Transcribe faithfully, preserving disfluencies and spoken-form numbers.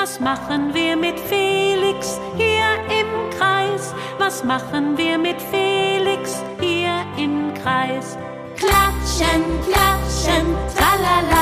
Was machen wir mit Felix hier im Kreis? Was machen wir mit Felix hier im Kreis? Klatschen, klatschen, tralala.